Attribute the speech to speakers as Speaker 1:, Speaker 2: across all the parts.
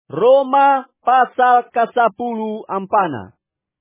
Speaker 1: Roma pasal ke-10 ampana.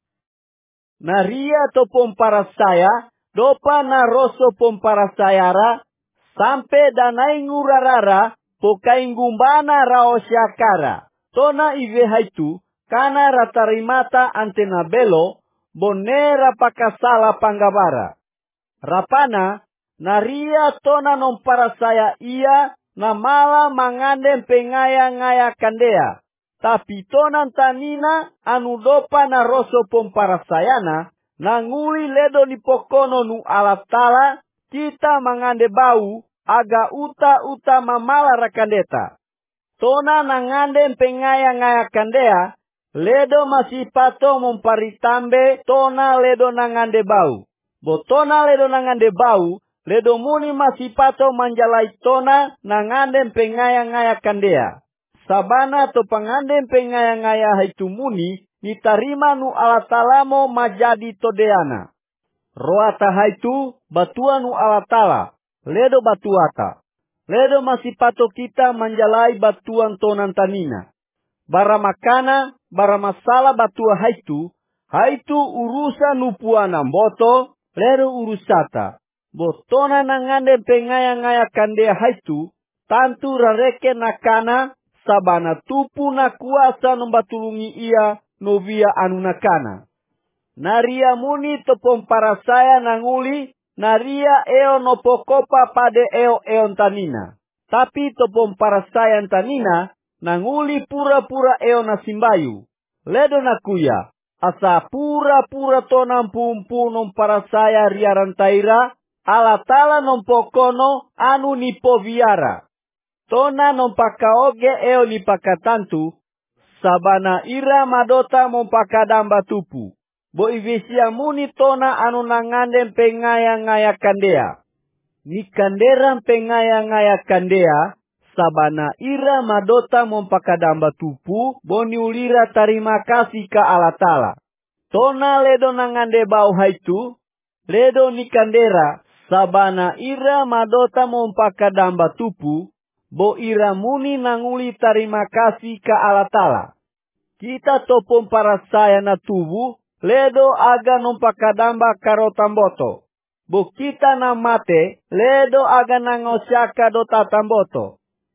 Speaker 1: Naria to pomparasaya, dopa na roso pomparasayara, sampai danai ngurarara, pokaingumbana raosyakara. Tona ive haitu, kana ratarimata antena belo, bonera pakasala panggabara. Rapana, naria tona nomparasaya ia, na mala mangandem pengaya-ngaya kandea. Tapi tonan tanina anu dopa na roso pomparasayana, nanguli ledo ni pokono nu alatala, kita mangande bau, aga uta mamala rakandeta. Tona nangandem pengaya-ngaya kandea, ledo masih pato momparitambe, tona ledo nangande bau. Botona ledo nangande bau, ledo muni masih pato manjalai tona nangandem pengaya-ngaya kandea. Sabana to pangandem pengaya-ngaya haitu muni, nitarima nu alatalamo majadi todeana. Roata haitu batua nu alatala, ledo batuata. Ledo masih pato kita manjalai batuan tonan tanina. Bara makana, bara masalah batua haitu urusan nupuana boto, ledo urusata. Botona nangandem pengaya-ngaya kandea haitu, tantu rareke nakana, sabana tupu na kuasa nombatulungi ia novia anu nakana. Naria muni to pomparasaya nanguli, naria eo no pokopa pade eo tanina. Tapi to pomparasaya tanina, nanguli pura-pura eo na simbayu. Ledo nakuya, asa pura-pura to nampumpu nomparasaya riarantaira, alatala nompokono anu nipoviara. Tona nompakaoge eo ni pakatantu, sabana ira madota mompakadamba tupu. Bo ivisia muni tona anu nangandem pengaya-ngaya kandea. Ni kanderan pengaya-ngaya kandea, sabana ira madota mompakadamba tupu, bo niulira tarima kasih ka alatala. Tona ledo nangande bau haitu, ledo ni kandera, sabana ira madota mompakadamba tupu, bo ira muni nanguli tarima kasih ka alatala. Kita topom parasaya na tubuh, ledo aga nompakadamba karotamboto. Bo kita na mate, ledo aga nangosyaka do tatamboto.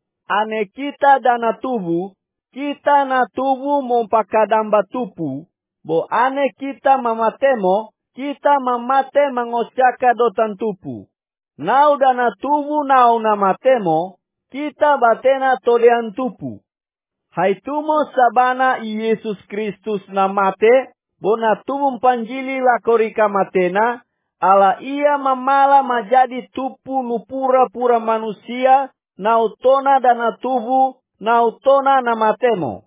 Speaker 1: Ane kita dana tubuh, kita na tubuh mompakadamba tupu. Bo ane kita mamatemo, kita mamate mangosyaka do tantupu. Nau dana tubuh nau na matemo, kita batena todean tupu. Haitumo sabana Yesus Kristus na mate, bona tumum panjili lakorika matena, ala ia mamala majadi tupu nu pura-pura manusia, nautona dana tubu, nautona na matemo.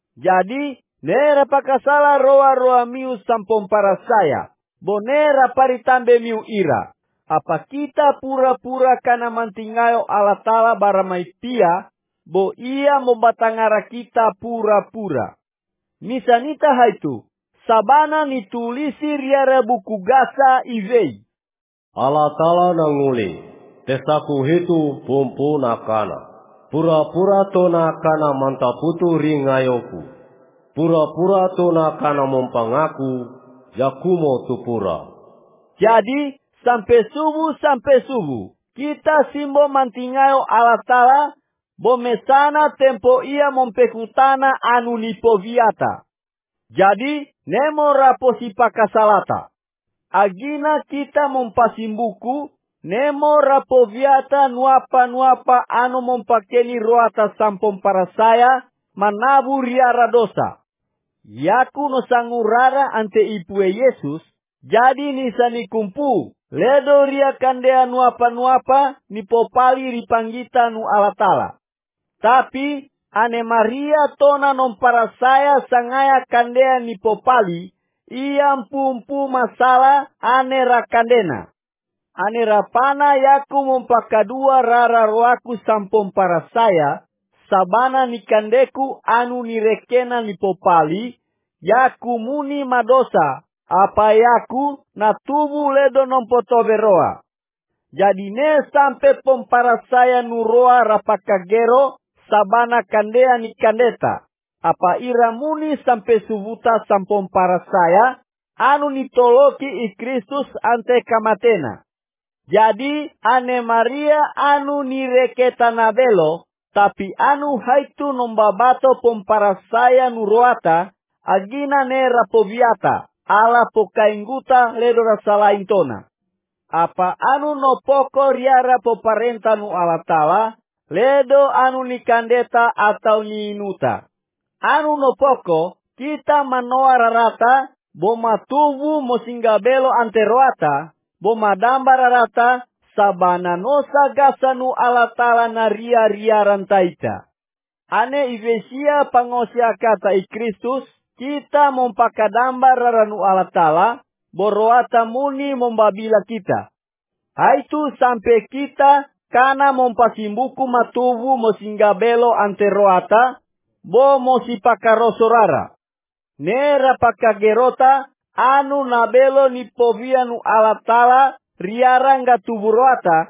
Speaker 1: Jadi, nera pakasala roa-roa miu sampom parasaya, bonera paritambe miu ira. Apa kita pura-pura kana mantingayo alatala baramaipia, bo ia membatangara kita pura-pura. Misanita haitu, sabana nitulisi riara buku gasa ivei.
Speaker 2: Alatala nanguli, tesaku hitu pumpu nakana. Pura-pura to nakana mantaputu ringayoku. Pura-pura to nakana mempangaku, yakumo tupura.
Speaker 1: Jadi, sampai subuh, kita simbo mantingayo alatala, bomesana tempo ia mompekutana anu nipoviata. Jadi, nemo raposi pakasalata. Agina kita mompasimbuku, nemo rapoviata nuapa anu mompakeni roata sampom parasaya, manabu riara dosa. Yaku no sangurara ante ipue Yesus, jadi nisani kumpu, ledo ria kandea nuapa nipopali ripanggita nu alatala. Tapi, ane Maria tona nomparasaya sangaya kandea nipopali, ia mpumpu masalah ane rakandena. Ane rapana yaku mompakadua rara roaku sampom parasaya, sabana nikandeku anu nirekena nipopali, yaku muni madosa, apa yaku na tubu ledo nompotoberoa. Jadi ne sampai pomparasaya nuroa rapakagero, sabana kandea nikandeta. Apa ira muni sampai subuta sampom para saya, anu nitoloki i Kristus ante kamatena. Jadi ane Maria anu nireketa nabelo, tapi anu haitu nombabato pom para saya nuroata, agina ne rapoviata, ala pokaingguta ledo rasalain tona. Apa anu no poko riara poparenta nu alatala, ledo anu nikandeta atau niinuta. Anu no poko, kita manoa rarata, boma tubu mosinggabelo anteroata, boma damba rarata, sabana nosa gasanu alatala na ria rantaita. Ane ivesia pangosia kata i Kristus, kita mompakadamba raranu alatala, boroata muni mombabila kita. Haitu sampai kita, kana mompasimbuku matubu mosinggabelo anteroata, bo mosipakarosorara. Nera pakagerota anu nabelo ni povianu alatala riaranga tuburoata.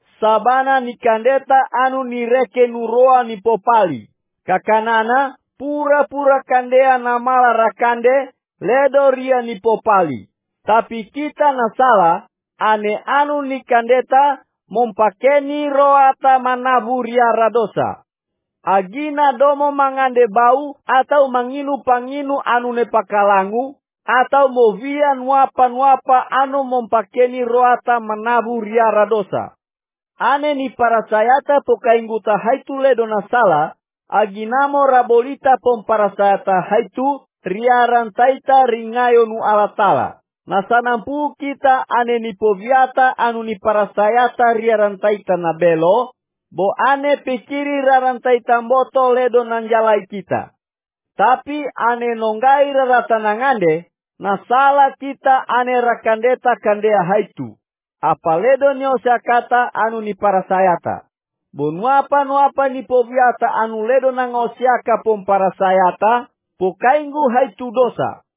Speaker 1: Sabana ni kandeta anu nireke nuroa ni popali. Kakanana pura-pura kandea namala rakande ledo ria ni popali. Tapi kita nasala ane anu ni kandeta mompakeni roata manabu ria radosa. Agina domo mangande bau atau manginu panginu anu ne pakalangu atau movia nuapa anu mompakeni roata manabu ria radosa. Ane ni para sayata pokaingguta haitu ledo nasala aginamo rabolita pom para sayata haitu ria rantaita ringayo nu alatala. Nasanampu kita ane ni poviata anu ni para sayata ria rantaita nabelo. Bo ane pikiri rarantai tamboto ledo nanjalai kita. Tapi ane nonggai raratanangande, nasala kita ane rakandeta kandea haitu. Apa ledo nyosya kata anu ni para sayata. Bo nuapa ni poviata anu ledo nangosyaka pom para sayata, pokainggu haitu dosa.